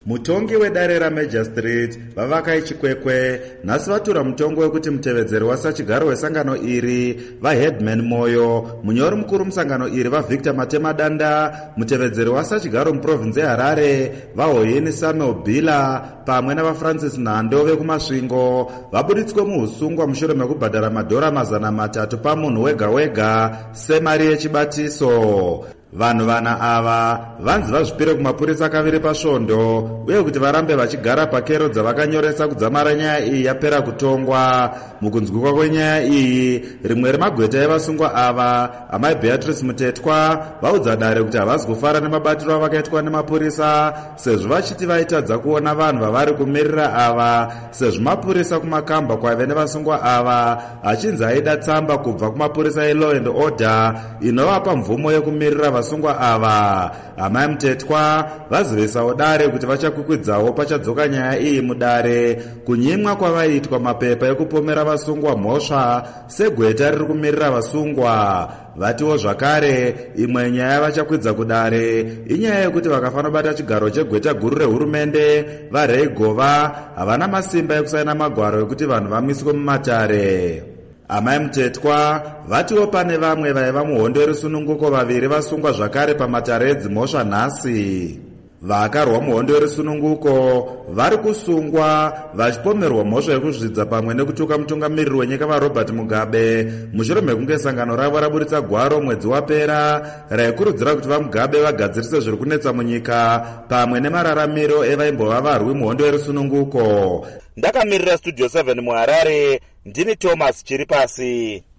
Mutongi wedare raMajor Street vavakai Chikwekwe nhasi vatura mutongo wekuti mutevedzeri wasachigaro wesangano iri vaHeadman Moyo, munyori mukuru musangano iri vaVictor Matemadanda, mutevedzeri wasachigaro muprovinsi yeHarare vaHoyeni Samuel Bila pamwe navaFrancis Nhando vekumasvingo vabuditswe muhusungwa mushure mekubhadhara madhora $300 pamunhu wega wega semari yechibatiso. Vanhu vana ava vanzi vazvipire kumapurisa kaviri pasvondo uye kuti varambe vachigara pakero dzavakanyoresa kudzamara nyaya iyi yapera kutongwa. Mukunzwikwa kwenyaya iyi, rimwe remagweta evasungwa ava, amai Beatrice Mutetwa, vaudza dare kuti havasi kufara nemabatiro avakaitwa nemapurisa sezvo vachiti vaitadza kuona vanhu vavari kumirira ava, sezvo mapurisa kumakamba kwaive nevasungwa ava achinzi aida tsamba kubva kumapurisa eLaw and Order inovapa mvumo yekumirira vasungwa ava. Amai Mutetwa vazivisawo dare kuti vachakwikwidzao pachadzoka nyaya iyi mudare kunyimwa kwavaitwa mapepa ekupomera vasungwa mhosva segweta riri kumirira vasungwa. Vatiwo zvakare imwe nyaya vachakwidza kudare inyaya yekuti vakafanobata chigaro chegweta guru rehurumende vaRay Gova havana masimba ekusaina magwaro ekuti vanhu vamiswe mumatare. Amai Mutetwa vatiwo pane vamwe vaiva muhondo yerusununguko vaviri vasungwa zvakare pamatare edzimhosva nhasi. Vakarwa muhondo yerusununguko vari kusungwa vachipomerwa mhosva yekuzvidza pamwe nekutuka mutungamiriri wenyika vaRobert Mugabe mushure mekunge sangano ravo raburitsa gwaro mwedzi wapera raikurudzira kuti vaMugabe vagadzirise zviri kunetsa munyika pamwe nemararamiro evaimbova varwi muhondo yerusununguko. Ndakamirira Studio 7 muHarare, ndini Thomas Chiripasi.